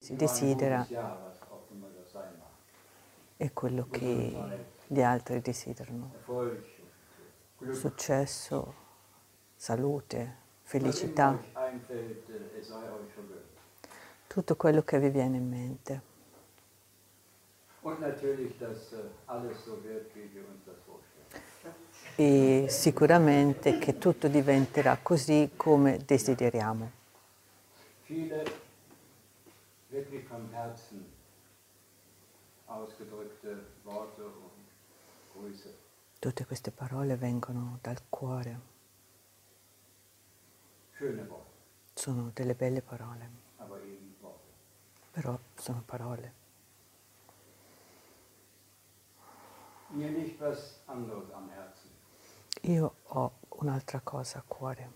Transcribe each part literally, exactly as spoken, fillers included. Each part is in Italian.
si desidera è quello che gli altri desiderano. Successo, salute, felicità, tutto quello che vi viene in mente. E sicuramente che tutto diventerà così come desideriamo. Tutte queste parole vengono dal cuore. Sono delle belle parole, però sono parole. Io ho un'altra cosa a cuore.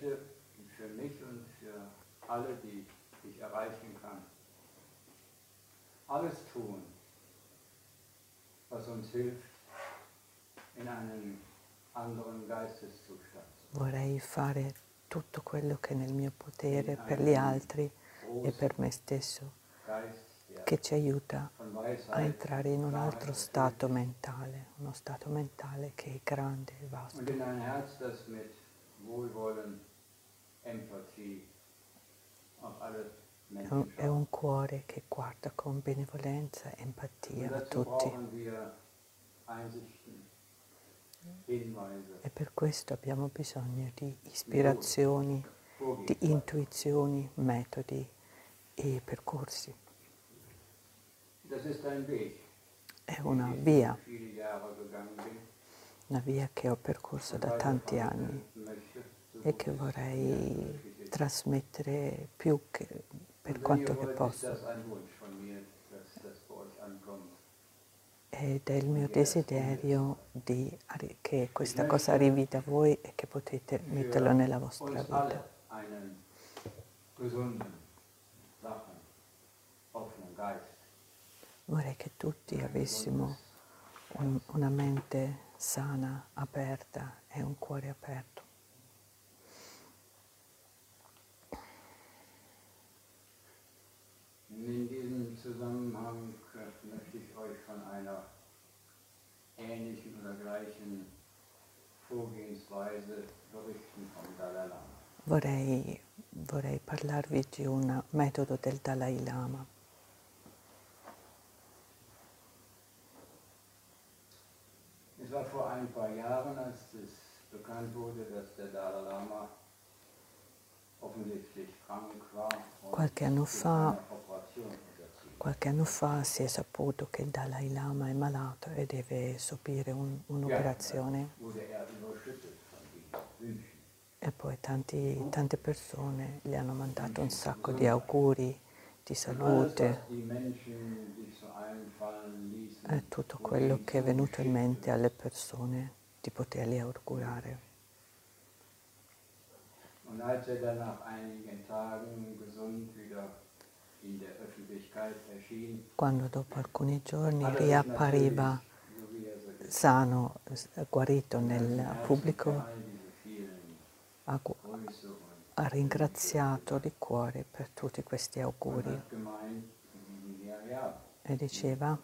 Alles tun, was uns hilft, in einen anderen Geisteszustand. Vorrei fare tutto quello che è nel mio potere per gli altri e per me stesso, che ci aiuta a entrare in un altro stato mentale, uno stato mentale che è grande e vasto. Und in ein Herz, das mit Wohlwollen, Empathie auf alle È un, è un cuore che guarda con benevolenza e empatia a tutti. E per questo abbiamo bisogno di ispirazioni, di intuizioni, metodi e percorsi. È una via, una via che ho percorso da tanti anni e che vorrei trasmettere più che, per quanto che posso. Ed è il mio desiderio di, che questa cosa arrivi da voi e che potete metterlo nella vostra vita. Vorrei che tutti avessimo un, una mente sana, aperta e un cuore aperto. In diesem Zusammenhang möchte ich euch von einer ähnlichen oder gleichen Vorgehensweise berichten vom Dalai Lama. Vorrei, vorrei parlarvi di un metodo del Dalai Lama. Es war vor ein paar Jahren, als es bekannt wurde, dass der Dalai Lama offensichtlich krank war und Qualche anno fa, eine Operation unterziehen. qualche anno fa si è saputo che il Dalai Lama è malato e deve subire un, un'operazione. Wurde er überschüttet von diesen Wünschen. E poi tanti, tante persone gli hanno mandato un sacco di auguri, di salute, e tutto quello che è venuto in mente alle persone di potergli augurare. Und als er dann nach einigen Tagen gesund wieder in der Öffentlichkeit erschien, Quando dopo alcuni giorni riappariva sano, guarito nel pubblico, ha, ha ringraziato di cuore per tutti questi auguri e diceva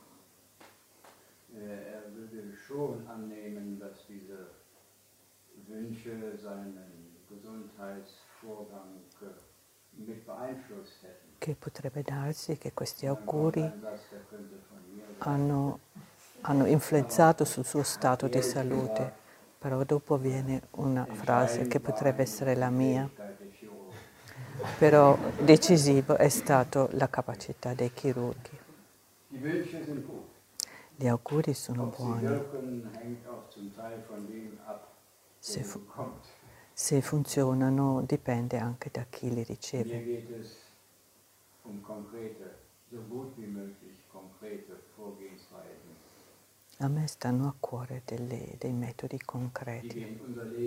er würde schon annehmen, dass diese Wünsche seinen Gesundheitsvorgang mit beeinflusst hätten. che potrebbe darsi che questi auguri hanno, hanno influenzato sul suo stato di salute, però dopo viene una frase che potrebbe essere la mia, però decisivo è stato la capacità dei chirurghi. Gli auguri sono buoni, se, fu- se funzionano dipende anche da chi li riceve. A me stanno a cuore delle, dei metodi concreti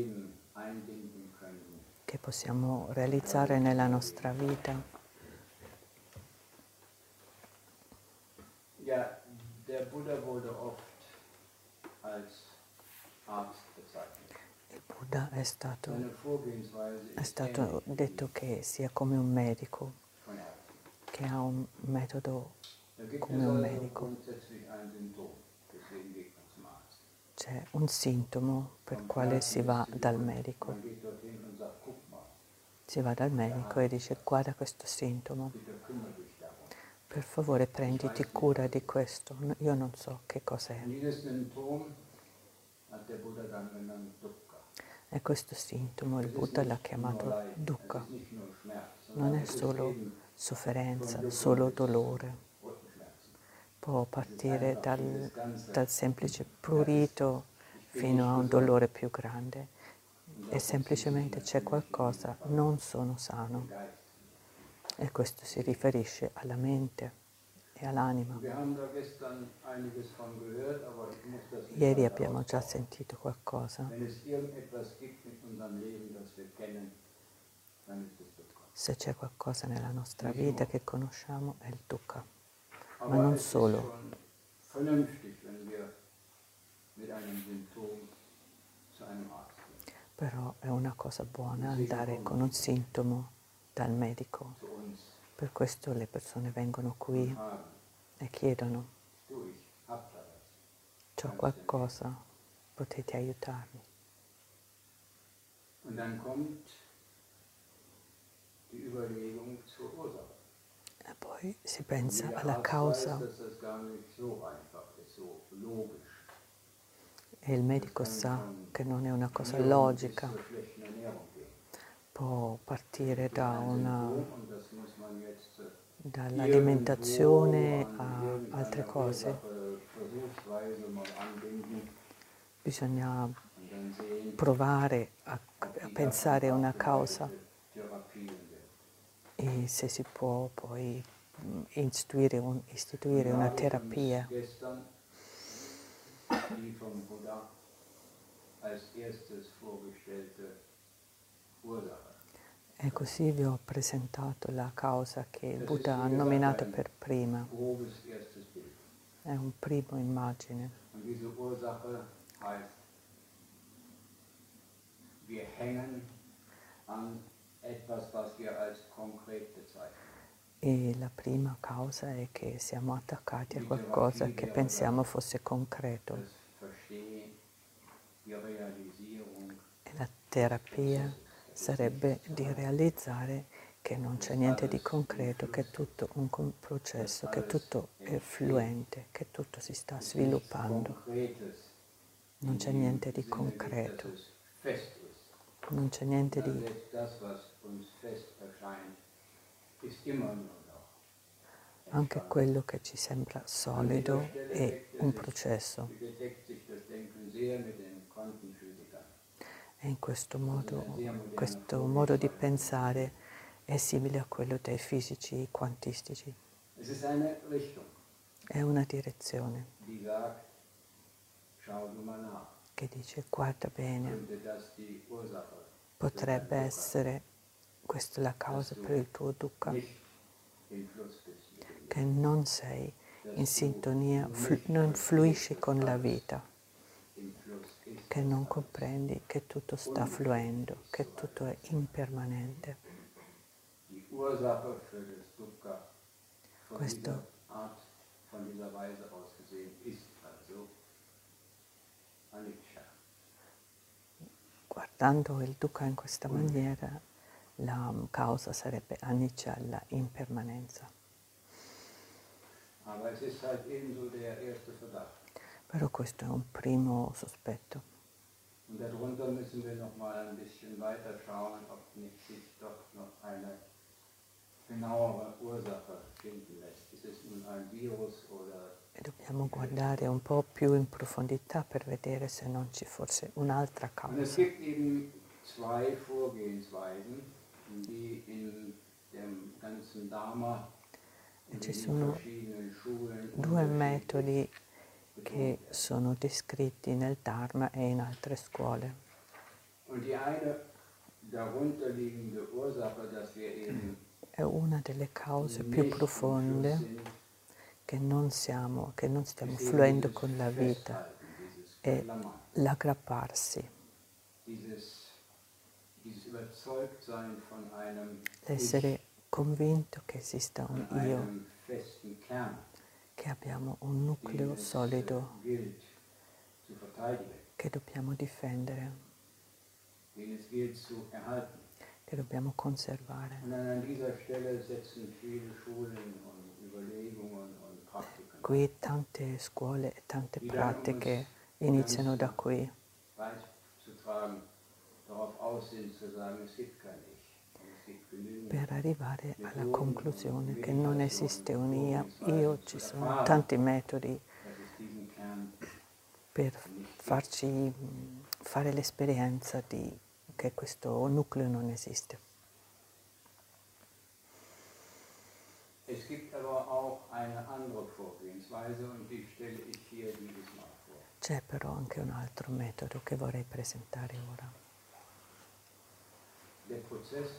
che possiamo realizzare nella nostra vita. Ja, der Buddha wurde oft als Arzt bezeichnet. Il Buddha è stato, è stato detto che sia come un medico che ha un metodo come un medico. C'è un sintomo per quale si va dal medico. Si va dal medico e dice: guarda questo sintomo, per favore prenditi cura di questo. Io non so che cos'è. E questo sintomo il Buddha l'ha chiamato dukkha. Non è solo sofferenza, solo dolore. Può partire dal, dal semplice prurito fino a un dolore più grande e semplicemente c'è qualcosa, non sono sano. E questo si riferisce alla mente e all'anima. Ieri abbiamo già sentito qualcosa. Se c'è qualcosa nella nostra vita che conosciamo è il dukkha, ma non solo. Però è una cosa buona andare con un sintomo dal medico. Per questo le persone vengono qui e chiedono: c'ho qualcosa, potete aiutarmi? E poi si pensa alla causa. E il medico sa che non è una cosa logica. Può partire da una, dall'alimentazione a altre cose. Bisogna provare a, a pensare a una causa e se si può poi istituire, un, istituire una terapia. E così vi ho presentato la causa che il Buddha ha nominato per prima. È un primo immagine. E la prima causa è che siamo attaccati a qualcosa che pensiamo fosse concreto. E la terapia sarebbe di realizzare che non c'è niente di concreto, che è tutto un processo, che tutto è fluente, che tutto si sta sviluppando. Non c'è niente di concreto, non c'è niente di... Anche quello che ci sembra solido è un processo. E in questo modo, questo modo di pensare è simile a quello dei fisici quantistici. È una direzione che dice: guarda bene, potrebbe essere questa la causa per il tuo dukkha, che non sei in sintonia, flu- non fluisci con la vita, che non comprendi che tutto sta fluendo, che tutto è impermanente. Questo guardando il dukkha in questa maniera, la causa sarebbe anicca, la impermanenza. Però questo è un primo sospetto. Und darunter müssen wir noch mal ein bisschen weiter schauen, ob nicht sich doch noch eine genauere Ursache finden lässt. Ist es nun ein Virus oder... E dobbiamo guardare un po' più in profondità per vedere se non ci fosse un'altra causa. Und es gibt eben zwei Vorgehensweisen, die in dem ganzen Dharma e ci sono due metodi che sono descritti nel Dharma e in altre scuole. È una delle cause più profonde che non siamo, che non stiamo fluendo con la vita, è l'aggrapparsi. L'essere convinto che esista un an io, einem festen Kern, che abbiamo un nucleo den es solido äh, gilt zu verteidigen, che dobbiamo difendere, den es gilt zu erhalten. che dobbiamo conservare. Und an dieser Stelle setzen viele Schulen und Überlegungen und Praktiken Qui tante scuole e tante die dann, um pratiche es iniziano ganz da qui, beizutragen, darauf aus sind zu sagen, es gibt kein Ich. Und es gibt genügend per arrivare alla Methoden conclusione und che non Meditationen esiste und un io, Vorgehensweisen io, zu ci sono erfahren, tanti metodi dass es diesen Kern per nicht gibt. farci mh, fare l'esperienza di che questo nucleo non esiste. Es gibt aber auch eine andere Vorgehensweise und die stelle ich hier dieses Mal vor. C'è però anche un altro metodo che vorrei presentare ora. Der Prozess,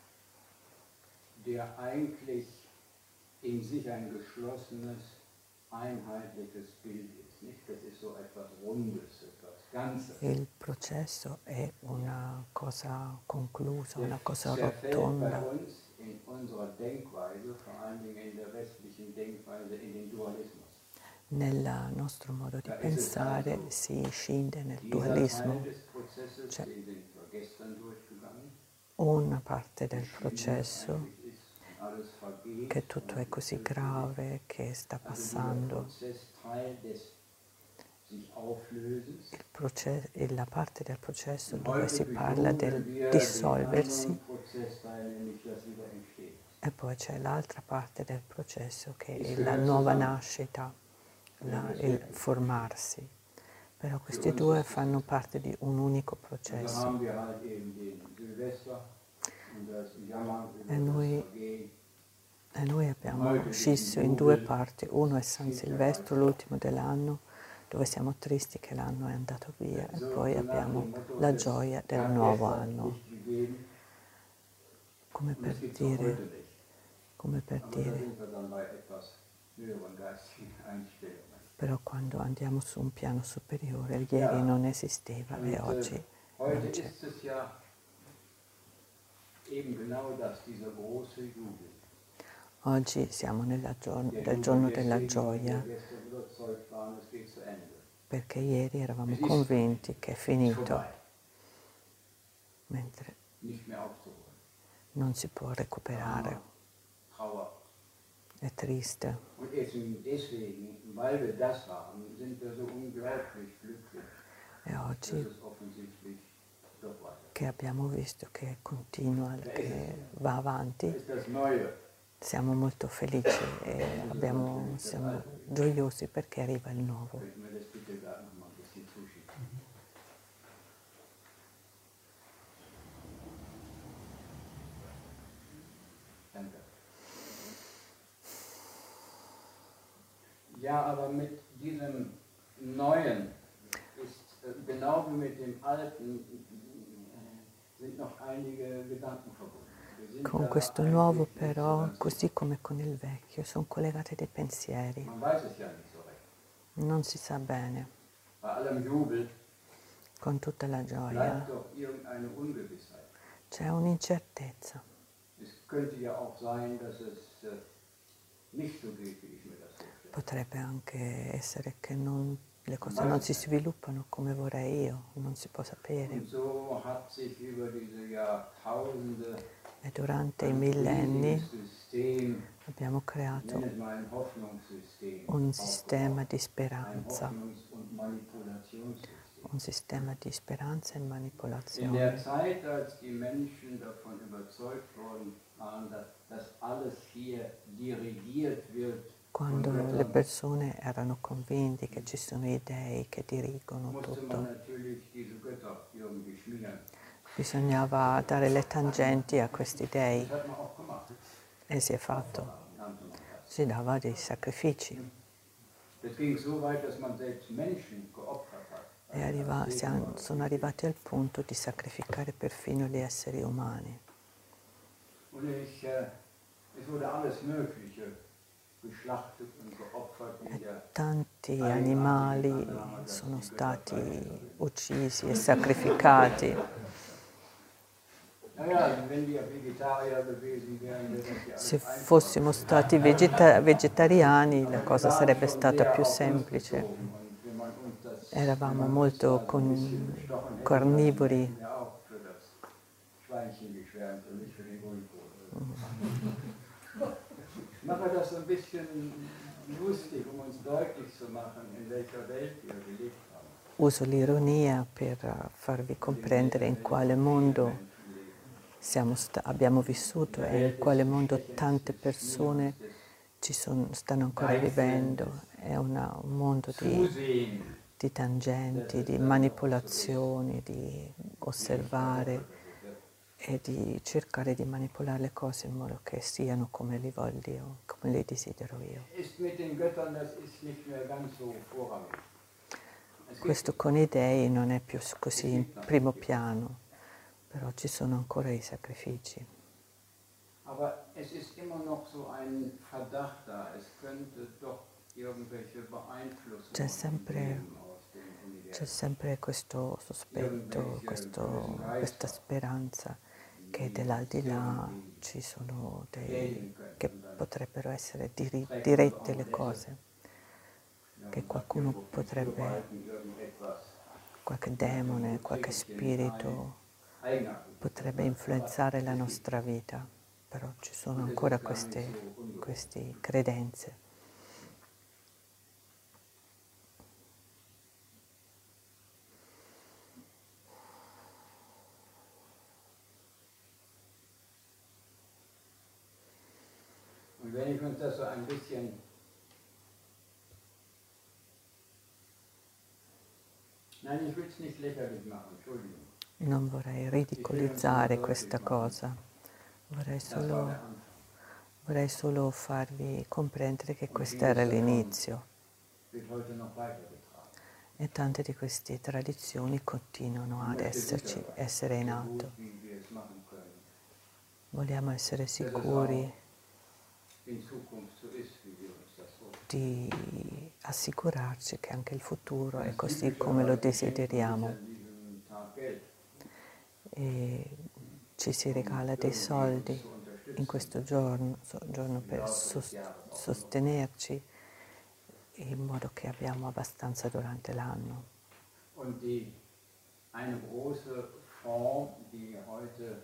der eigentlich in sich ein geschlossenes, einheitliches Bild ist. Nicht? Das ist so etwas Rundes, etwas Ganzes. Il processo è una cosa conclusa, una cosa zerfällt rotonda. bei uns in unserer Denkweise, vor allen Dingen in der westlichen Denkweise, in den Dualismus. Nel nostro modo di Da ist es pensare also si scinde nel dieser dualismo. Teil des Prozesses, Cioè, den sind wir gestern durchgegangen. una parte del Wie schlimm das processo, eigentlich ist, wenn alles vergeht che tutto und è così sich grave, che sta Also dieser passando. Prozess Teil des sich Auflösens. Il proce- e la parte del processo Und dove heute si parla del bejubeln wir den dissolversi, anderen Prozessteil, nämlich das Wiederentstehen. e poi c'è l'altra parte del processo che Es è gehört la nuova zusammen. nascita, la- Ja, das il wird- formarsi. Però questi uns due ist es fanno das. parte di un unico Und da processo. haben wir halt eben den Silvester und das Jammern über E noi, das Vergehen. e noi abbiamo scisso in due parti, uno è San Silvestro, l'ultimo dell'anno, dove siamo tristi che l'anno è andato via, e poi abbiamo la gioia del nuovo anno, come per dire, come per dire, però quando andiamo su un piano superiore, ieri non esisteva e oggi non c'è. Oggi siamo nel giorno, del giorno della gioia, perché ieri eravamo convinti che è finito, mentre non si può recuperare. È triste. E oggi che abbiamo visto che continua, che va avanti, siamo molto felici e abbiamo, siamo gioiosi perché arriva il nuovo. Ja, aber mit diesem Neuen ist, äh, genau wie mit dem Alten, äh, sind noch einige Gedanken verbunden. Wir sind Con da questo eigentlich nuovo nicht so però, ganz così sicher. come con il vecchio, sono collegati dei pensieri. Man weiß es ja nicht so recht. Non si sa bene. Bei allem Jubel Con tutta la gioia bleibt doch irgendeine Ungewissheit. c'è un'incertezza. Es könnte ja auch sein, dass es äh, nicht so geht, wie ich mir das vorstelle. Potrebbe anche essere che non, le cose non si sviluppano come vorrei io, non si può sapere. Und so hat sich über diese Jahrtausende E durante i ein millenni System, abbiamo creato nenn es mal ein Hoffnungssystem, un sistema di ein speranza, Hoffnungs- und Manipulationssystem. un sistema di speranza e In der manipolazione. Zeit, als die Menschen davon überzeugt worden waren, dass das alles hier dirigiert wird, Quando le persone erano convinti che ci sono i dei che dirigono musste man tutto, natürlich diese Götter irgendwie schmieren. bisognava dare le tangenti a questi dei, Das hat man auch gemacht. e si è fatto, Nannte man das. si dava dei sacrifici. Das ging so weit, dass man selbst Menschen geopfert hat. E arriva, siamo, sono arrivati al punto di sacrificare perfino gli esseri umani. Und ich, äh, es wurde alles Mögliche geschlachtet und geopfert in der Tanti animali sono stati uccisi e sacrificati. Ja, Se fossimo stati vegeta- vegetariani la cosa sarebbe stata più semplice. Eravamo molto con- carnivori. Mache das so ein bisschen lustig, um uns deutlich zu machen, in welcher Welt wir gelebt haben. Uso l'ironia per farvi comprendere in quale mondo siamo sta- abbiamo vissuto e in quale mondo tante persone ci sono, stanno ancora vivendo. È una, un mondo di, di tangenti, di manipolazioni, di osservare e di cercare di manipolare le cose in modo che siano come li voglio io, come li desidero io. Questo con i dei non è più così in primo piano, però ci sono ancora i sacrifici. C'è sempre, c'è sempre questo sospetto, questo, questa speranza che dell'aldilà ci sono dei, che potrebbero essere diri, dirette le cose, che qualcuno potrebbe, qualche demone, qualche spirito potrebbe influenzare la nostra vita, però ci sono ancora queste, queste credenze. Und wenn ich uns das so ein bisschen Nein, ich will es nicht lächerlich machen, Entschuldigung. Non vorrei ridicolizzare questa cosa, vorrei solo, vorrei solo farvi comprendere che questo era l'inizio e tante di queste tradizioni continuano ad esserci, essere in atto. Vogliamo essere sicuri di assicurarci che anche il futuro è così come lo desideriamo. E ci si regala dei soldi in questo giorno, giorno per sostenerci in modo che abbiamo abbastanza durante l'anno. Und die, eine große Form, die heute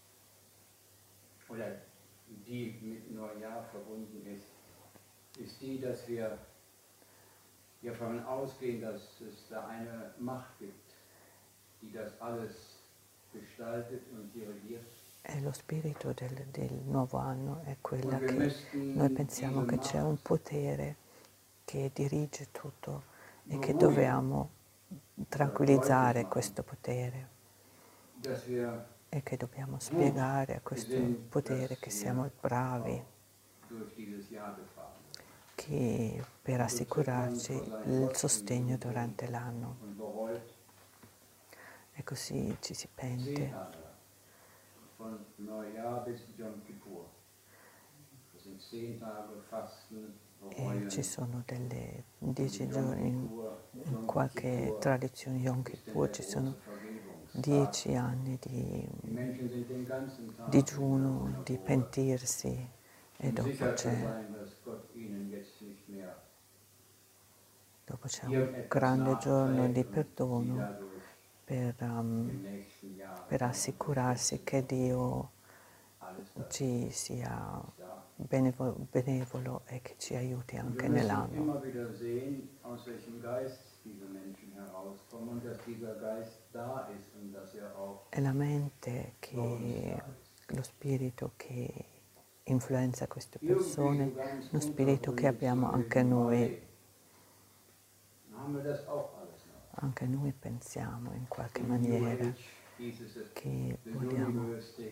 oder die mit Neujahr verbunden ist, ist die, dass wir davon ausgehen, dass es da eine Macht gibt, die das alles gestaltet und dirigiert. E lo spirito del, del nuovo anno è quella che noi pensiamo che c'è un potere che dirige tutto e che dobbiamo tranquillizzare questo potere e che dobbiamo spiegare a questo potere che siamo bravi, che per assicurarci il sostegno durante l'anno. E così ci si pente. Von Neujahr bis Yom Kippur. Das sind zehn Tage Fasten, E ci sono delle dieci giorni, in qualche tradizione Yom Kippur ci sono dieci anni di digiuno, di pentirsi e dopo c'è, dopo c'è un grande giorno di perdono per, um, per assicurarsi che Dio ci sia benevolo, benevolo e che ci aiuti anche nell'anno. È la mente, che, lo spirito che influenza queste persone, uno spirito che abbiamo anche noi. Anche noi pensiamo in qualche maniera che vogliamo,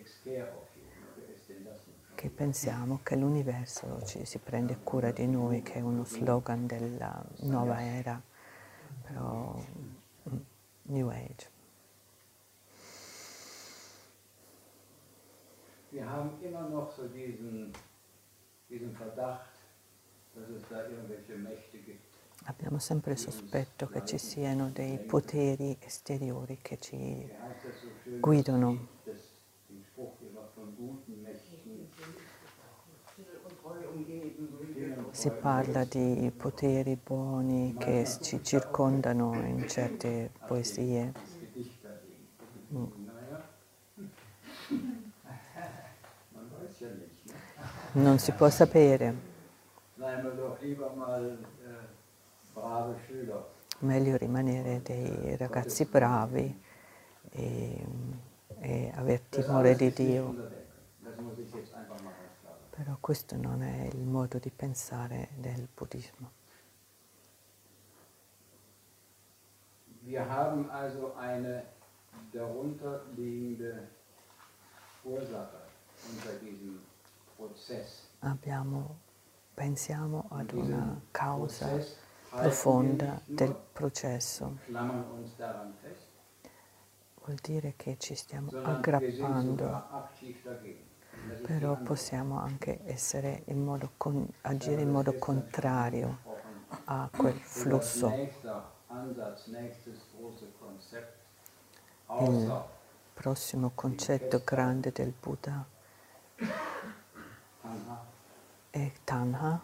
che pensiamo che l'universo ci, si prende cura di noi, che è uno slogan della nuova era, però New Age. Wir haben immer noch so diesen, diesen Verdacht, dass es da irgendwelche Mächte gibt. Abbiamo sempre il sospetto che ci siano dei poteri esteriori che ci guidano. Si parla di poteri buoni che ci circondano in certe poesie. Mm. Non si può sapere. Meglio rimanere dei ragazzi bravi e, e aver timore di Dio. Però questo non è il modo di pensare del buddismo. Wir haben also eine darunter liegende Ursache unter diesem Prozess. Abbiamo, pensiamo ad una causa profonda del processo. Vuol dire che ci stiamo aggrappando, però possiamo anche essere in modo con, agire in modo contrario a quel flusso. Il prossimo concetto grande del Buddha è Tanha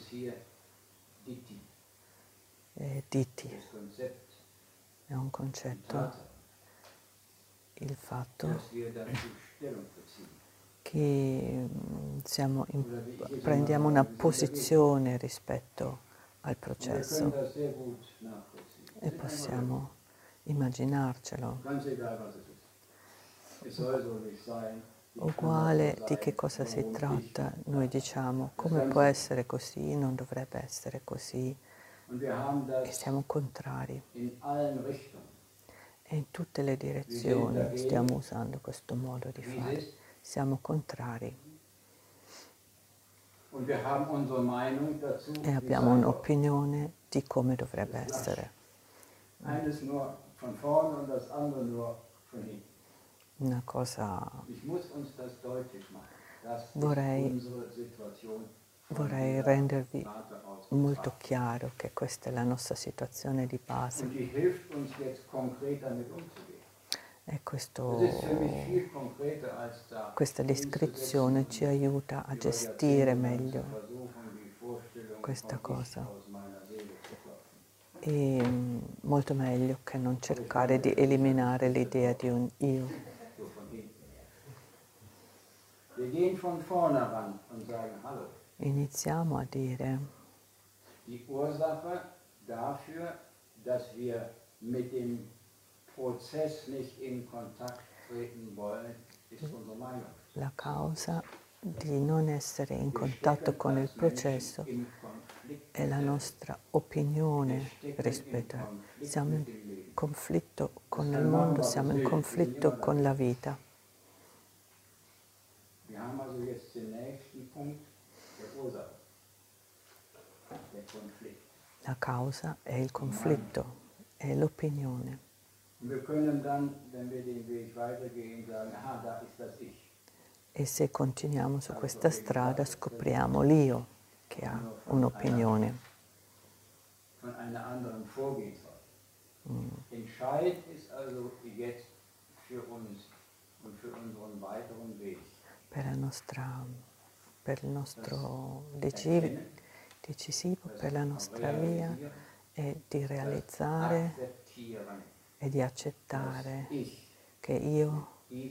e Ditti. È un concetto, il fatto che siamo in, prendiamo una posizione rispetto al processo e possiamo immaginarcelo. Uguale di che cosa si tratta, noi diciamo come può essere così, non dovrebbe essere così, e siamo contrari. E in tutte le direzioni stiamo usando questo modo di fare, siamo contrari. E abbiamo un'opinione di come dovrebbe essere. Una cosa, vorrei, vorrei rendervi molto chiaro che questa è la nostra situazione di base. E questo, questa descrizione ci aiuta a gestire meglio questa cosa. E molto meglio che non cercare di eliminare l'idea di un io. Iniziamo a dire die Ursache dafür, dass wir mit dem Prozess nicht in Kontakt treten wollen, ist unsere Meinung. La causa di non essere in contatto con il processo è la nostra opinione rispetto a... Siamo in conflitto con il mondo, siamo in conflitto con la vita. La causa è il conflitto, è l'opinione. E se continuiamo su questa strada scopriamo l'io che ha un'opinione. Mm. Per, la nostra, per il nostro decisivo, decisivo, per la nostra via è di realizzare e di accettare che io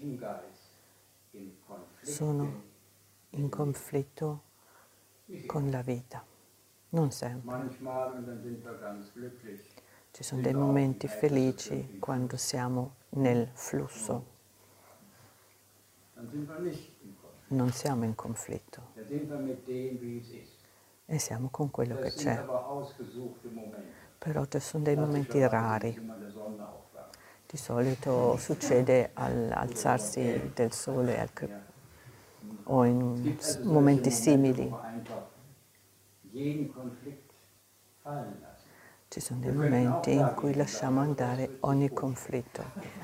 sono in conflitto con la vita, non sempre. Ci sono dei momenti felici quando siamo nel flusso. Non siamo in conflitto e siamo con quello che c'è. Però ci sono dei momenti rari. Di solito succede all'alzarsi del sole al cre- o in momenti simili. Ci sono dei momenti in cui lasciamo andare ogni conflitto.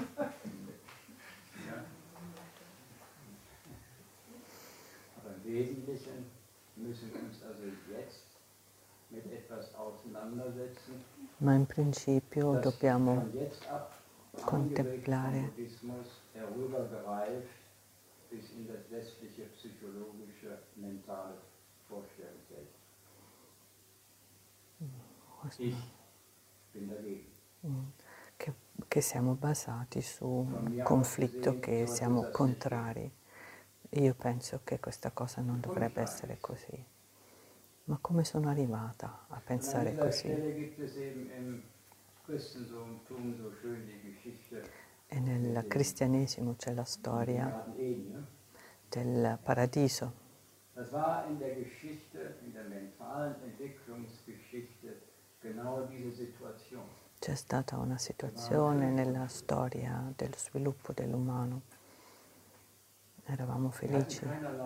Ma in principio dobbiamo contemplare bis in das westliche psychologische, mentale Vorstellungswelt. Ich bin dagegen. Che, che siamo basati su un conflitto che siamo contrari. Io penso che questa cosa non dovrebbe essere così. Ma come sono arrivata a pensare così? E nel cristianesimo c'è la storia del paradiso. C'è stata una situazione nella storia dello sviluppo dell'umano. Eravamo felici.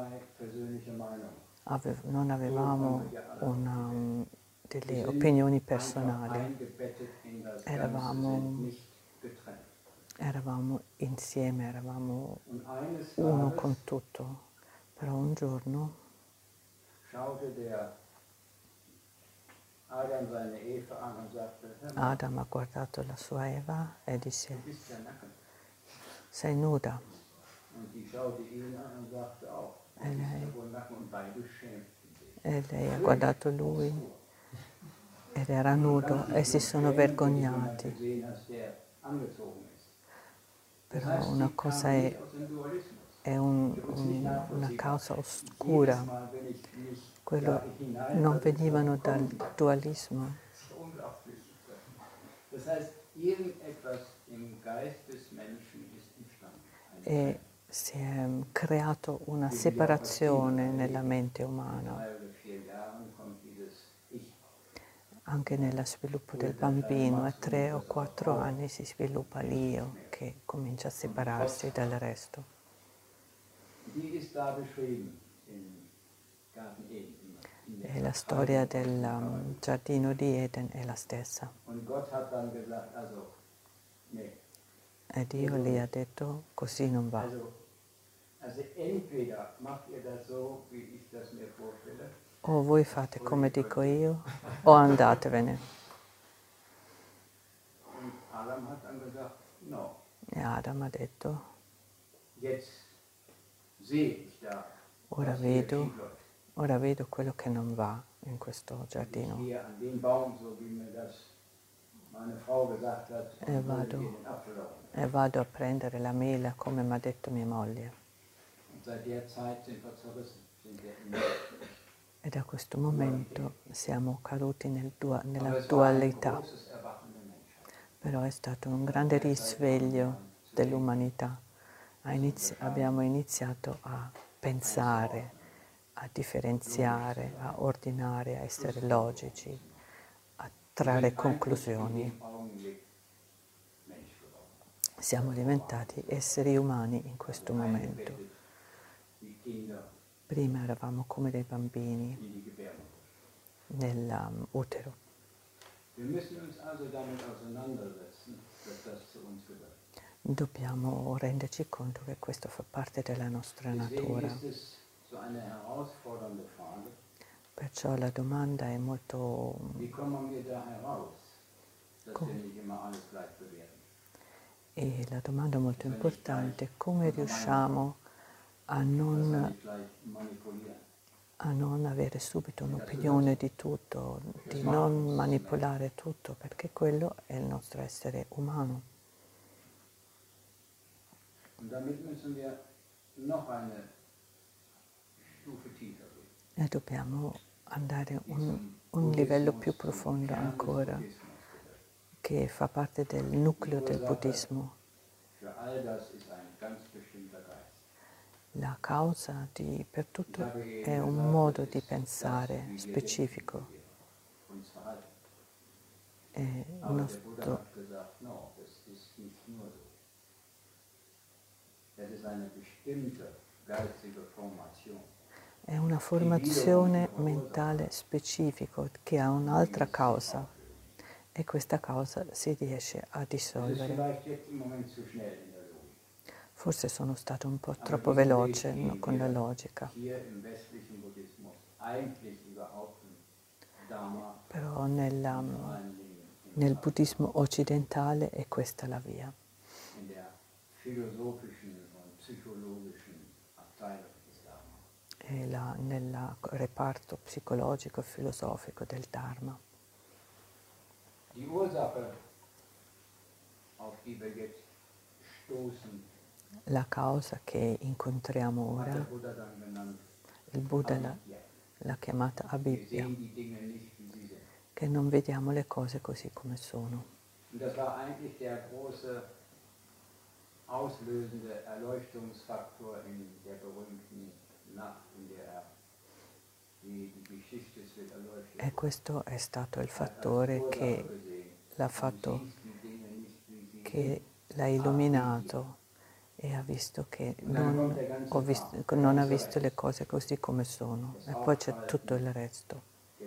Ave- non avevamo una, delle opinioni personali. Eravamo, eravamo insieme, eravamo uno con tutto. Però un giorno Adam ha guardato la sua Eva e disse: sei nuda. E lei, e lei ha guardato lui ed era nudo e si sono vergognati. Però una cosa è, è un, un, una causa oscura. Quello non venivano dal dualismo. E si è creato una separazione nella mente umana. Anche nello sviluppo del bambino, a tre o quattro anni si sviluppa l'io che comincia a separarsi dal resto. E la storia del um, giardino di Eden è la stessa. E Dio gli ha detto: così non va. O voi fate come dico io, o andatevene. E Adam ha detto: ora vedo, ora vedo quello che non va in questo giardino. E vado, e vado a prendere la mela come mi ha detto mia moglie. E da questo momento siamo caduti nel dua, nella dualità. Però è stato un grande risveglio dell'umanità. Inizi- abbiamo iniziato a pensare, a differenziare, a ordinare, a essere logici, a trarre conclusioni. Siamo diventati esseri umani in questo momento. Prima eravamo come dei bambini nell'utero. Dobbiamo renderci conto che questo fa parte della nostra natura. Perciò la domanda è molto... E la domanda molto importante è come riusciamo a non, a non avere subito un'opinione di tutto, di non manipolare tutto, perché quello è il nostro essere umano. E dobbiamo andare un, un livello più profondo ancora, che fa parte del nucleo del buddismo. La causa di, per tutto è un modo di pensare specifico. E il nostro, è una formazione mentale specifica che ha un'altra causa e questa causa si riesce a dissolvere. Forse sono stato un po' troppo veloce no, con la logica. Però nella, nel buddismo occidentale è questa la via. e la, nel reparto psicologico e filosofico del Dharma. Die Ursache, auf die wir jetzt stoßen, la causa che incontriamo ora, il Buddha l'ha, l'ha chiamata Abhidya, che non vediamo le cose così come sono. Das war eigentlich der große auslösende Erleuchtungsfaktor in der berühmten Nacht, in der die, die Geschichte wird erleuchtet. E questo è stato il fattore che l'ha fatto, che l'ha illuminato e ha visto che non, ho visto, non ha visto le cose così come sono. E poi c'è tutto il resto.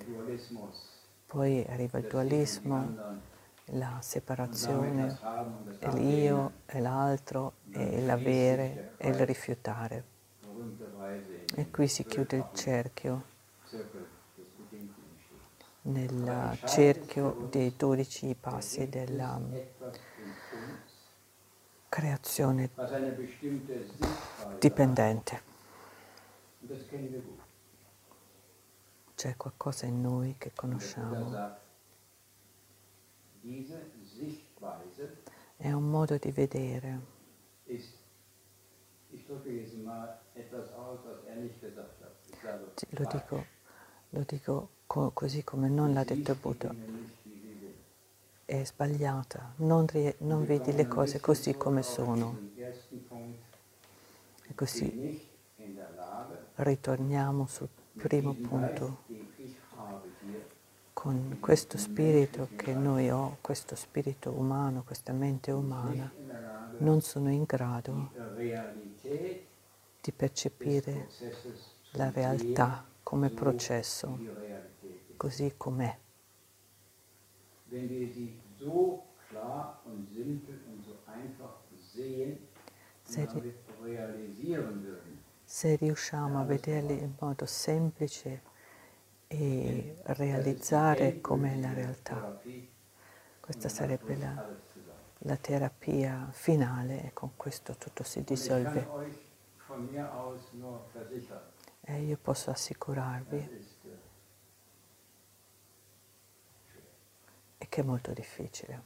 Poi arriva il dualismo, la separazione, l'io e l'altro, e l'avere e il rifiutare. E qui si chiude il cerchio, nel cerchio dei dodici passi della creazione dipendente. C'è qualcosa in noi che conosciamo. È un modo di vedere. Lo dico, lo dico co- così come non l'ha detto il Buddha. È sbagliata. Non, ri- non vedi le cose così come sono. E così ritorniamo sul primo punto. Con questo spirito che noi ho, questo spirito umano, questa mente umana, non sono in grado di percepire la realtà come processo, così com'è. Se, ri- se riusciamo a vederli in modo semplice e realizzare com'è la realtà, questa sarebbe la, la terapia finale, e con questo tutto si dissolve. E io posso assicurarvi che è molto difficile.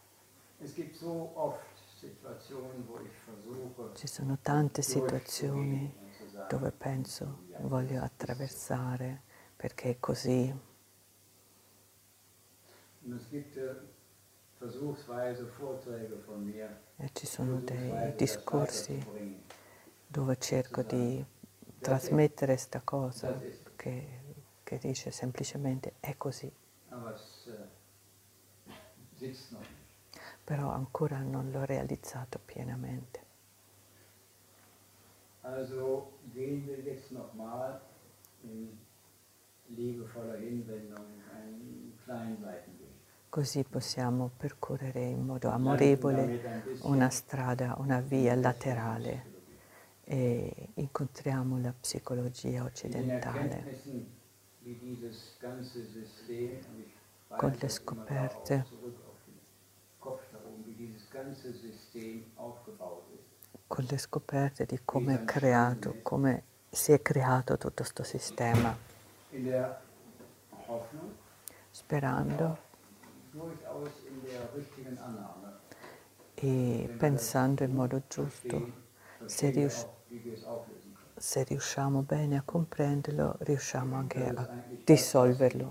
Ci sono tante situazioni dove penso voglio attraversare perché è così. E ci sono dei discorsi dove cerco di trasmettere questa cosa che, che dice semplicemente è così. Però ancora non l'ho realizzato pienamente. Also gehen wir jetzt nochmal in liebevoller Hinwendung einen kleinen Seitenweg. Così possiamo percorrere in modo amorevole una strada, una via laterale e incontriamo la psicologia occidentale con le scoperte, con le scoperte di come è creato, come si è creato tutto questo sistema, sperando e pensando in modo giusto. Se, rius- se riusciamo bene a comprenderlo, riusciamo anche a dissolverlo.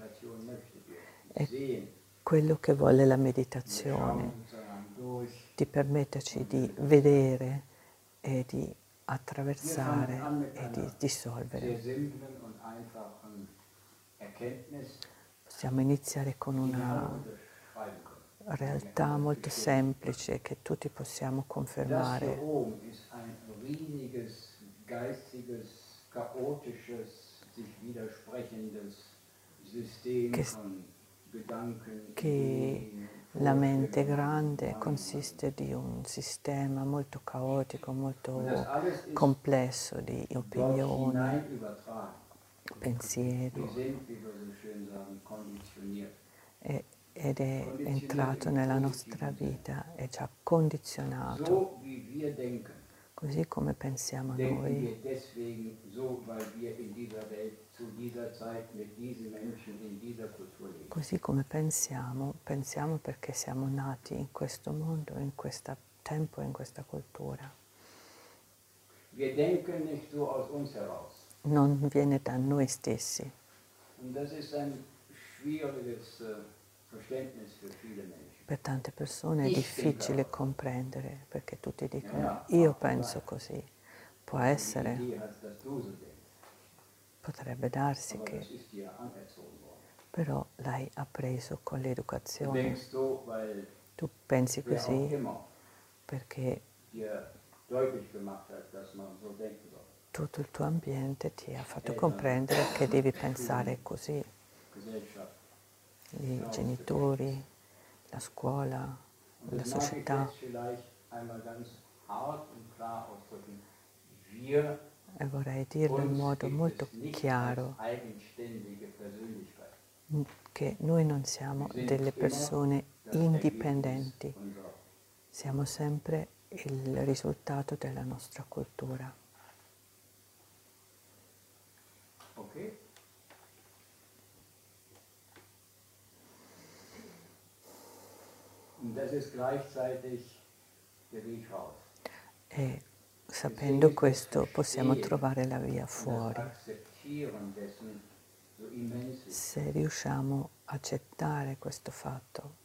È quello che vuole la meditazione, di permetterci di vedere e di attraversare e di dissolvere. Possiamo iniziare con una realtà molto semplice che tutti possiamo confermare. Che, che la mente grande consiste di un sistema molto caotico, molto complesso di opinioni, pensieri, e, ed è entrato nella nostra vita, è già condizionato Così come pensiamo a denken noi, wir deswegen so, weil wir in dieser Welt zu dieser Zeit mit diesen Menschen in dieser Kultur leben. così come pensiamo, pensiamo perché siamo nati in questo mondo, in questo tempo, in questa cultura. Wir denken nicht so aus uns heraus. Non viene da noi stessi. Und das ist ein schwieriges uh, Verständnis für viele Menschen. Per tante persone è difficile comprendere, perché tutti dicono Ja, io ja, penso così. Può essere, Die Idee hast, dass du so denkst. potrebbe darsi Aber das che, ist dir anerzogen worden. però l'hai appreso con Du l'educazione. denkst so, weil Tu pensi wer auch così immer perché dir deutlich gemacht hat, dass man so denken soll. tutto il tuo ambiente ti ha fatto comprendere che devi pensare così. Gesellschaft. I genitori, la scuola, Und la das mag ich società. jetzt vielleicht einmal ganz hart und klar ausdrücken. Wir E vorrei dirlo in uns modo gibt molto es nicht chiaro als eigenständige Persönlichkeit. che noi non siamo delle persone indipendenti, siamo sempre il risultato della nostra cultura. Okay? Und das ist gleichzeitig der Weg raus. E sapendo questo possiamo trovare la via fuori. Se riusciamo a accettare questo fatto,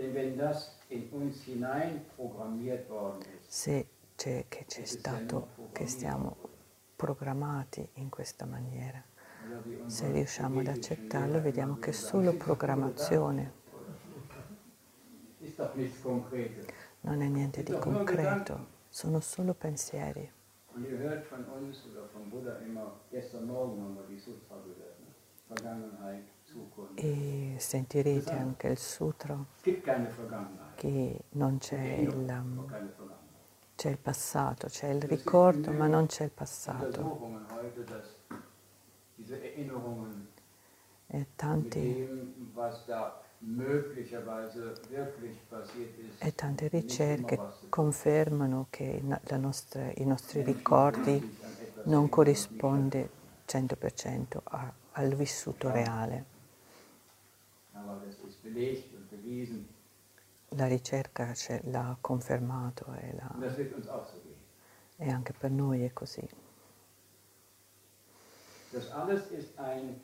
se c'è, che c'è stato, che siamo programmati in questa maniera, se riusciamo ad accettarlo, vediamo che è solo programmazione, non è niente di concreto, sono solo pensieri. Und ihr hört von uns oder vom Buddha immer, gestern Morgen haben wir die Sutra gehört, ne? Vergangenheit, Zukunft. E sentirete anche il sutra Es gibt keine Vergangenheit. che non c'è il, Auch keine Vergangenheit. c'è il passato, c'è il ricordo, ma non c'è il passato. Untersuchungen heute, dass diese Erinnerungen E mit tanti, dem, was da möglicherweise wirklich passiert ist, e tante nicht immer ricerche was zu tun. confermano che na- la nostra, i nostri ricordi non corrisponde cento per cento a- al vissuto reale. Aber das ist belegt und bewiesen. La ricerca ce l'ha confermato e, la- Und das wird uns auch so gehen. e anche per noi è così. Das alles ist ein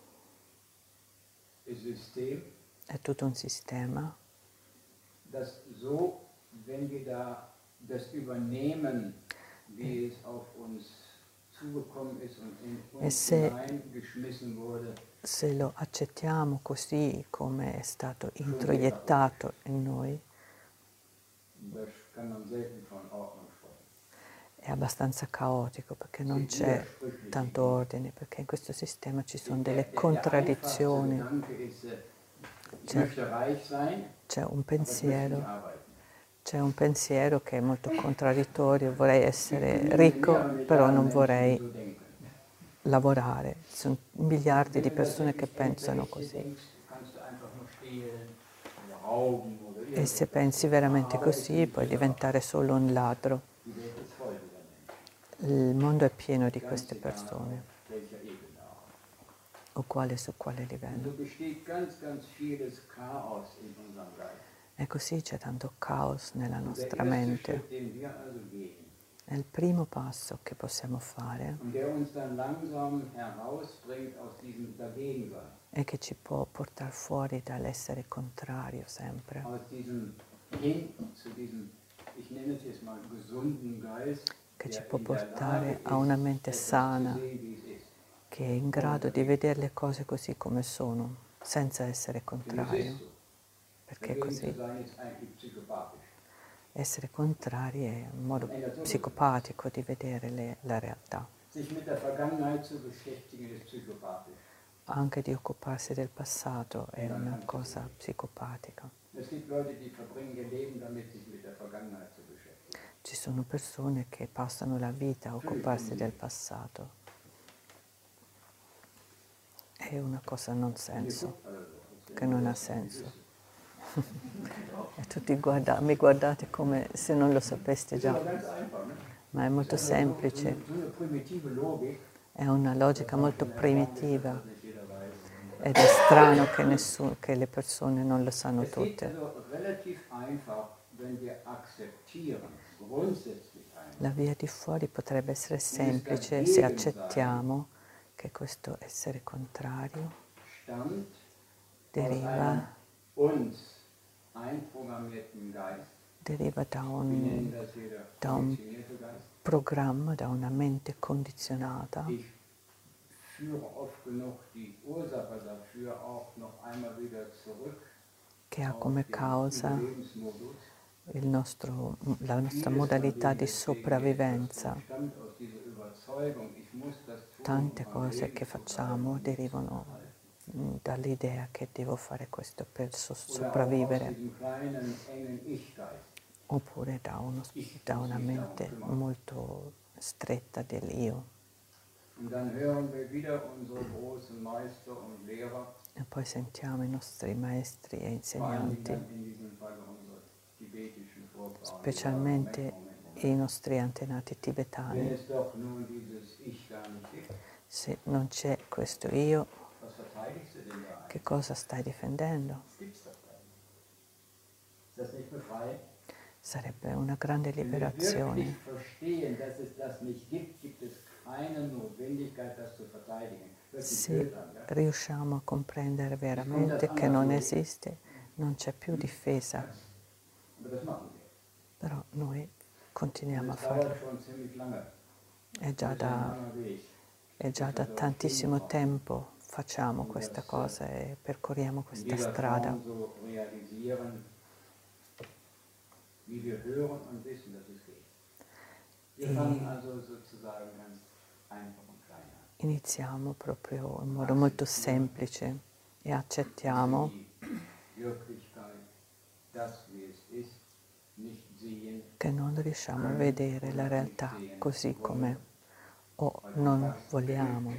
System, È tutto un sistema das so, wenn wir da das übernehmen, wie es auf uns zugekommen ist und in E uns se- hineingeschmissen wurde, se lo accettiamo così come è stato introiettato in noi, da kann man selten von Ordnung sprechen. è abbastanza caotico perché non c'è tanto ordine, perché in questo sistema ci sono delle contraddizioni, Der einfachste Gedanke ist, äh, ich Cioè- möchte reich sein, c'è un aber ich möchte nicht pensiero, arbeiten. c'è un pensiero che è molto contraddittorio, vorrei essere ricco però non vorrei So denken. lavorare, ci sono miliardi di Wenn du das persone che wirklich pensano echt così. denkst, kannst du einfach nur stehlen oder rauben oder E irgendwas. se pensi veramente così puoi diventare solo un ladro. Die Welt ist voll dieser Menschen. Il mondo è pieno di Ganz queste egal, persone, auf welcher Ebene auch. o quale su quale Und livello. so besteht ganz, ganz vieles Chaos in unserem Geist. E così c'è tanto caos nella Und der nostra erste mente. Schritt, den wir also gehen, È il primo passo che possiamo fare und der uns dann langsam herausbringt aus diesem Dagegensein, e che ci può portare fuori dall'essere contrario sempre, aus diesem Hin zu diesem, ich nenne es jetzt mal, gesunden Geist, che ci der può in der portare Lage a una ist, mente etwas zu sana, sehen, wie es ist. che è in grado di vedere le cose così come sono, senza essere Denn es ist contrario, so. perché è Dagegen così. zu sein ist eigentlich psychopathisch. Essere contrari è un modo psicopatico di vedere le- la realtà. Sich mit der Vergangenheit zu beschäftigen ist psychopathisch. Anche di occuparsi del passato è una cosa psicopatica. Es gibt Leute, die verbringen ihr Leben damit, sich mit der Vergangenheit zu beschäftigen. Ci sono persone che passano la vita a occuparsi del passato. È una cosa non senso, che non ha senso. E tutti guarda- mi guardate come se non lo sapeste Ist già. aber ganz einfach, ne? ma è molto semplice, è una logica molto primitiva ed è strano che, nessuno, che le persone non lo sanno tutte. La via di fuori potrebbe essere semplice se accettiamo che questo essere contrario deriva, deriva da un, da un programma, da una mente condizionata che ha come causa il nostro, la nostra modalità di sopravvivenza. Tante cose che facciamo derivano dall'idea che devo fare questo per so- sopravvivere, oppure da, uno, da una mente molto stretta dell'io. E poi sentiamo i nostri maestri e insegnanti, specialmente i nostri antenati tibetani. Se non c'è questo io, che cosa stai difendendo? Sarebbe una grande liberazione. Se riusciamo a comprendere veramente che non esiste, non c'è più difesa. Però noi continuiamo a farlo. È già da, è già da tantissimo tempo facciamo questa cosa e percorriamo questa strada. E iniziamo proprio in modo molto semplice e accettiamo che non riusciamo a vedere la realtà così com'è o non vogliamo.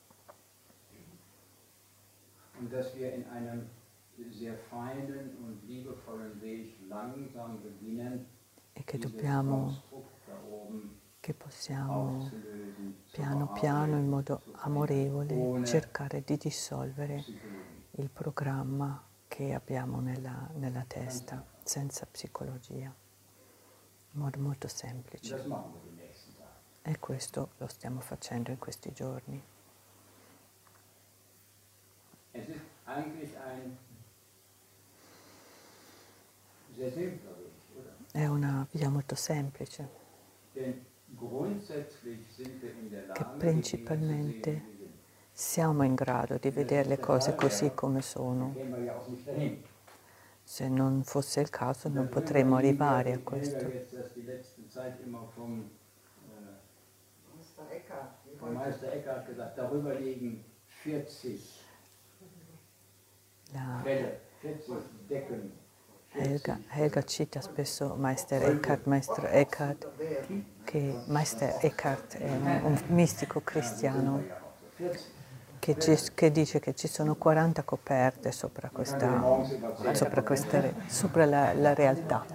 E che dobbiamo, che possiamo piano piano, in modo amorevole, cercare di dissolvere il programma che abbiamo nella, nella testa, senza psicologia, in modo molto semplice. E questo lo stiamo facendo in questi giorni. È una via molto semplice, che principalmente siamo in grado di vedere le cose così come sono. Se non fosse il caso non potremmo arrivare a questo. La Helga, Helga cita spesso Meister Eckhart, Maestro Eckhart, che Meister Eckhart è un, un mistico cristiano che, ci, che dice che ci sono quaranta coperte sopra, questa, sopra, questa, sopra la, la realtà.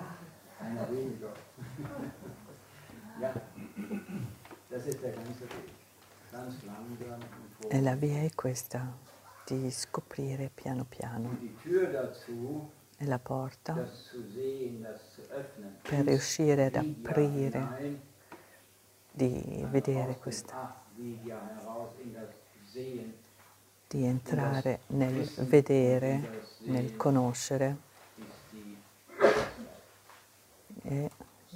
E la via è questa, di scoprire piano piano. E la porta per riuscire ad aprire, di vedere questa, di entrare nel vedere, nel conoscere e,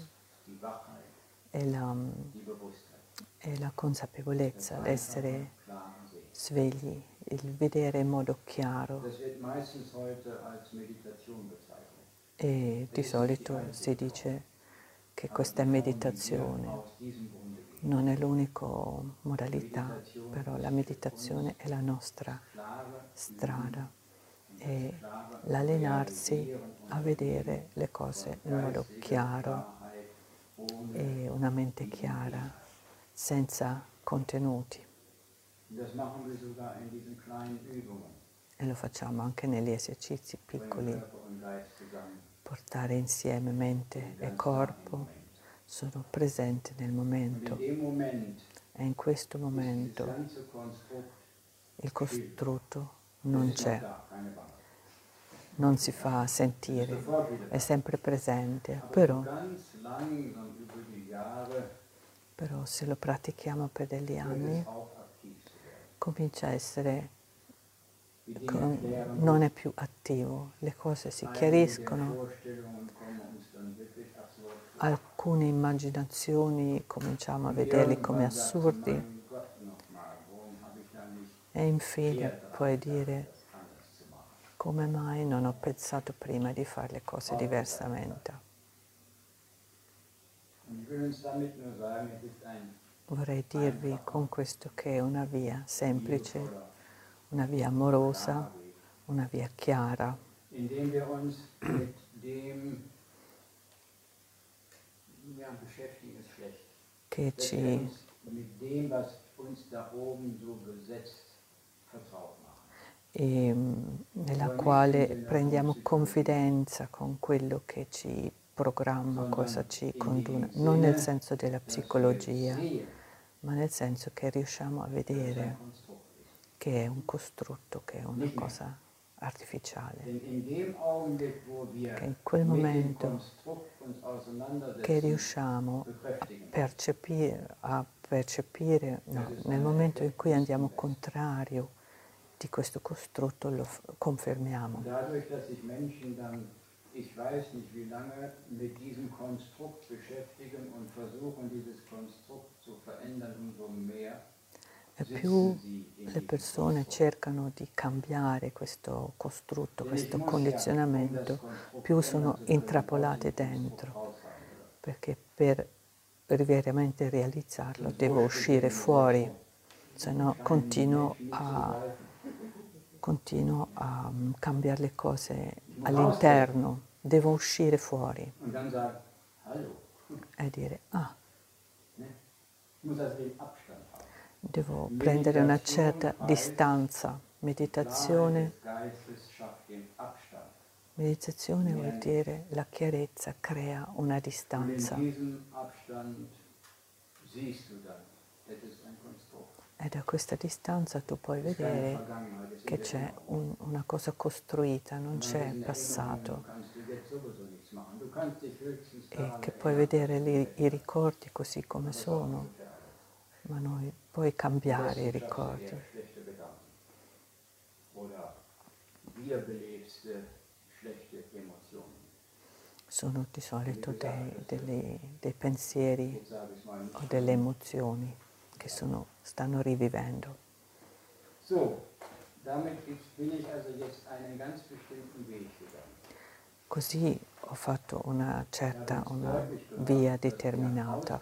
e, la, e la consapevolezza, l'essere svegli, il vedere in modo chiaro. E di solito si dice che questa è meditazione, non è l'unica modalità, però la meditazione è la nostra strada e l'allenarsi a vedere le cose in modo chiaro e una mente chiara, senza contenuti. E lo facciamo anche negli esercizi piccoli, portare insieme mente e corpo sono presenti nel momento e in questo momento il costrutto non c'è, non si fa sentire, è sempre presente, però, però se lo pratichiamo per degli anni comincia a essere, non è più attivo, le cose si chiariscono, alcune immaginazioni cominciamo a vederli come assurdi e infine puoi dire come mai non ho pensato prima di fare le cose diversamente. Vorrei dirvi con questo che è una via semplice, una via amorosa, una via chiara, che ci e nella quale prendiamo confidenza con quello che ci programma, cosa ci conduce, non nel senso della psicologia, ma nel senso che riusciamo a vedere che è un costrutto, che è una cosa artificiale, che in quel momento che riusciamo a percepire, a percepire no, nel momento in cui andiamo contrario di questo costrutto lo confermiamo. Dadurch, dass sich Menschen dann, ich weiß nicht wie lange, mit diesem Konstrukt beschäftigen und versuchen, dieses Konstrukt zu verändern, umso mehr e più le persone cercano di cambiare questo costrutto, questo condizionamento, più sono intrappolate dentro, perché per veramente realizzarlo devo uscire fuori, se no continuo a, continuo a cambiare le cose all'interno, devo uscire fuori e dire ah, devo prendere una certa distanza. Meditazione, meditazione vuol dire la chiarezza crea una distanza. E da questa distanza tu puoi vedere che c'è un, una cosa costruita, non c'è passato. E che puoi vedere li, i ricordi così come sono, ma noi puoi cambiare i ricordi. Sono di solito dei, dei, dei pensieri o delle emozioni che sono, stanno rivivendo. Così ho fatto una certa una via determinata.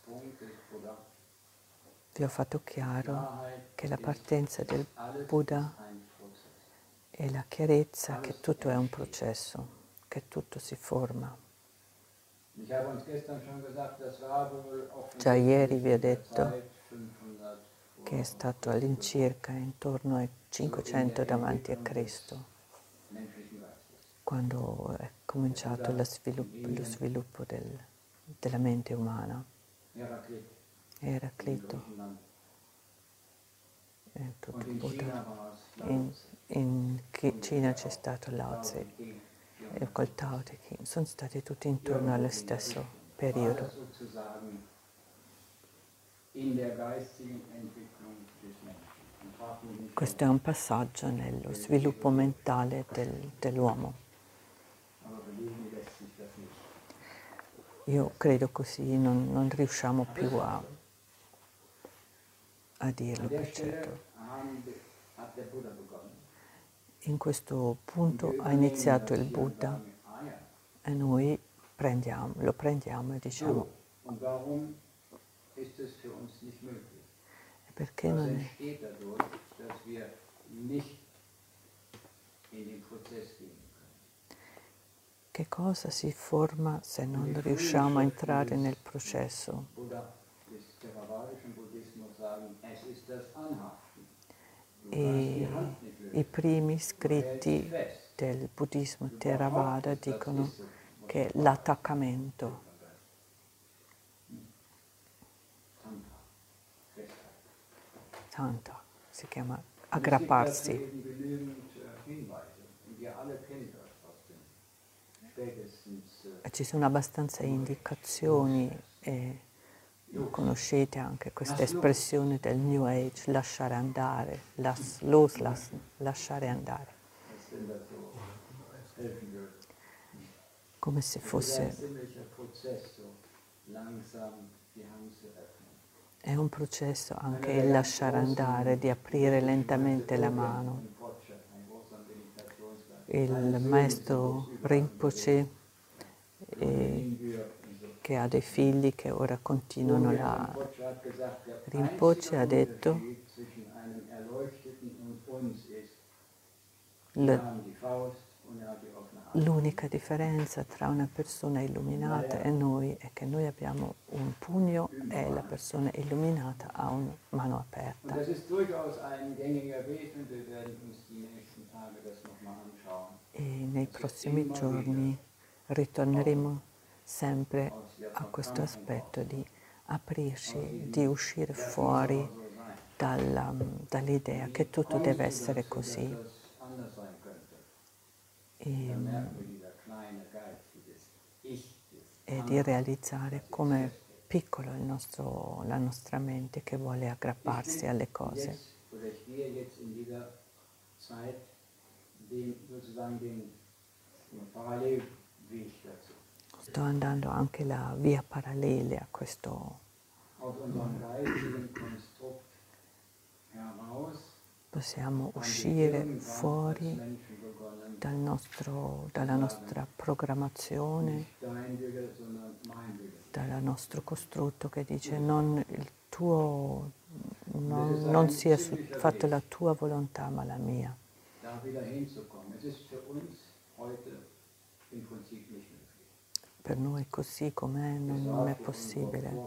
Vi ho fatto chiaro che la partenza del Buddha è la chiarezza che tutto è un processo, che tutto si forma. Già ieri vi ho detto che è stato all'incirca intorno ai cinquecento davanti a Cristo, quando è cominciato lo sviluppo, lo sviluppo del, della mente umana. Eraclito, eh, tutto Buddha. In, in Cina c'è stato Lao Tse e col Tao Te Ching, sono stati tutti intorno allo stesso periodo. Questo è un passaggio nello sviluppo mentale del, dell'uomo. Io credo così, non, non riusciamo più a, a dirlo per certo. In questo punto ha iniziato il Buddha e noi prendiamo, lo prendiamo e diciamo perché non è? Che cosa si forma se non riusciamo a entrare nel processo? E i primi scritti del buddismo Theravada dicono che l'attaccamento Santa, si chiama aggrapparsi. E ci sono abbastanza indicazioni e conoscete anche questa espressione del New Age, lasciare andare, las, loslassen, lasciare andare. Come se fosse... È un processo anche il lasciare andare, di aprire lentamente la mano. Il maestro Rinpoche, eh, che ha dei figli che ora continuano la... Rinpoche ha detto l'unica differenza tra una persona illuminata e noi è che noi abbiamo un pugno e la persona illuminata ha una mano aperta. E nei prossimi giorni ritorneremo sempre a questo aspetto di aprirci, di uscire fuori dalla, dall'idea che tutto deve essere così. E, e di realizzare come piccolo il nostro, la nostra mente che vuole aggrapparsi alle cose. Sto andando anche la via parallela a questo. Possiamo uscire fuori dal nostro, dalla nostra programmazione, dal nostro costrutto che dice non il tuo, non, non sia fatta la tua volontà ma la mia. Per noi così com'è non, non è possibile.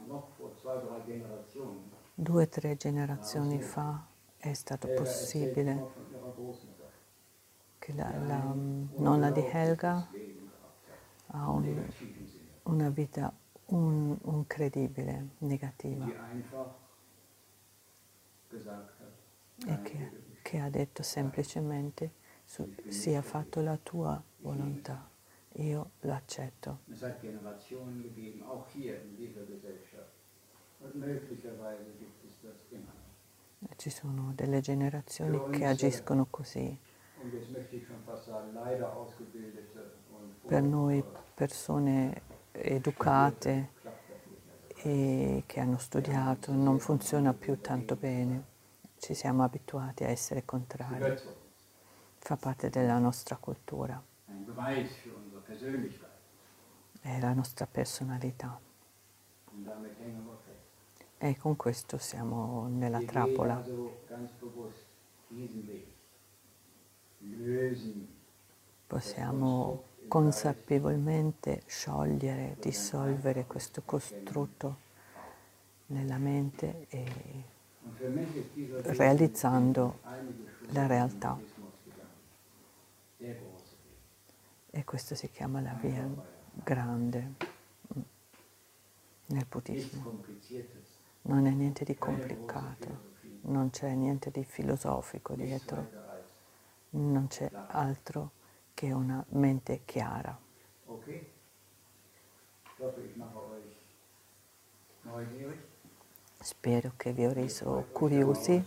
Due o tre generazioni fa è stato possibile che la, la nonna di Helga ha un, una vita un, incredibile, negativa, e che, che ha detto semplicemente su, sia fatto la tua volontà, io l'accetto. Ci sono delle generazioni che agiscono così. Per noi persone educate e che hanno studiato non funziona più tanto bene. Ci siamo abituati a essere contrari. Fa parte della nostra cultura. È la nostra personalità. E con questo siamo nella trappola. Possiamo consapevolmente sciogliere, dissolvere questo costrutto nella mente e realizzando la realtà. E questo si chiama la via grande nel buddismo. Non è niente di complicato, non c'è niente di filosofico dietro, non c'è altro che una mente chiara. Spero che vi ho reso curiosi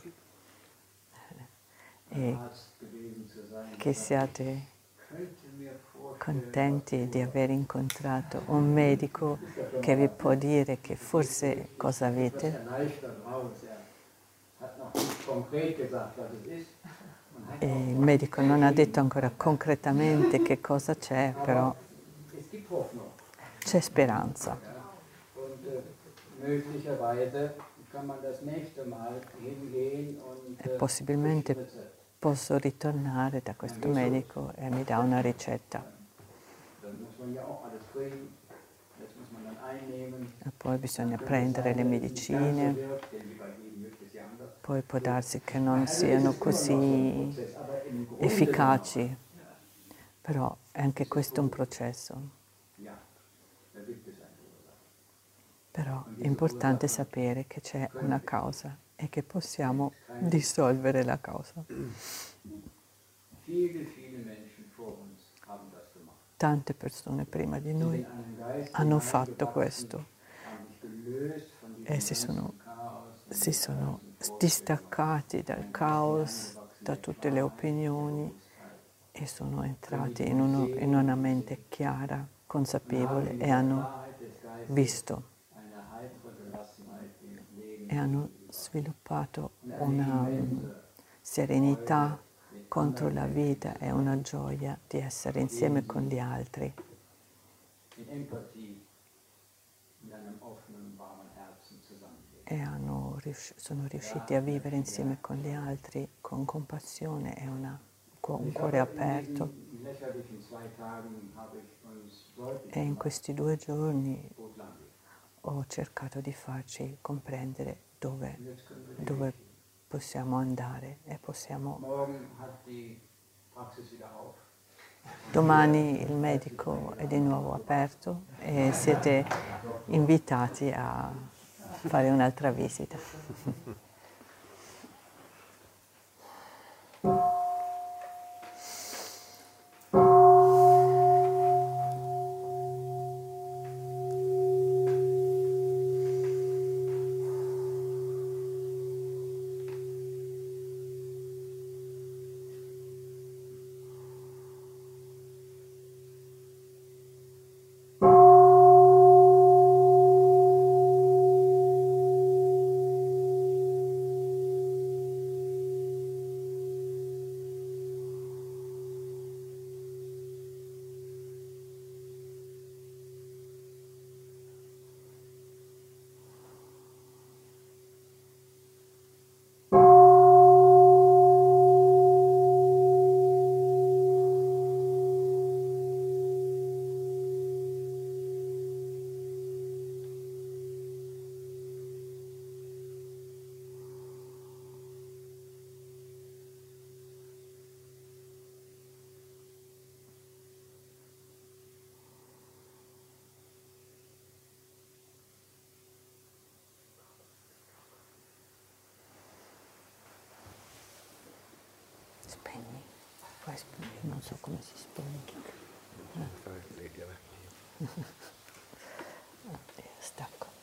e che siate contenti di aver incontrato un medico che vi può dire che forse cosa avete. E il medico non ha detto ancora concretamente che cosa c'è, però c'è speranza. E possibilmente posso ritornare da questo medico e mi dà una ricetta. E poi bisogna prendere le medicine, poi può darsi che non siano così efficaci, però è anche questo un processo. Però è importante sapere che c'è una causa e che possiamo dissolvere la causa. Tante persone prima di noi hanno fatto questo e si sono, si sono distaccati dal caos, da tutte le opinioni e sono entrati in, uno, in una mente chiara, consapevole e hanno visto e hanno sviluppato una serenità contro la vita e una gioia di essere insieme con gli altri. E hanno, sono riusciti a vivere insieme con gli altri con compassione e una, un cuore aperto. E in questi due giorni ho cercato di farci comprendere dove, dove possiamo andare e possiamo... Domani il medico è di nuovo aperto e siete invitati a fare un'altra visita. Spegni, poi spegni, non so come si spegne. Eh. Stacco.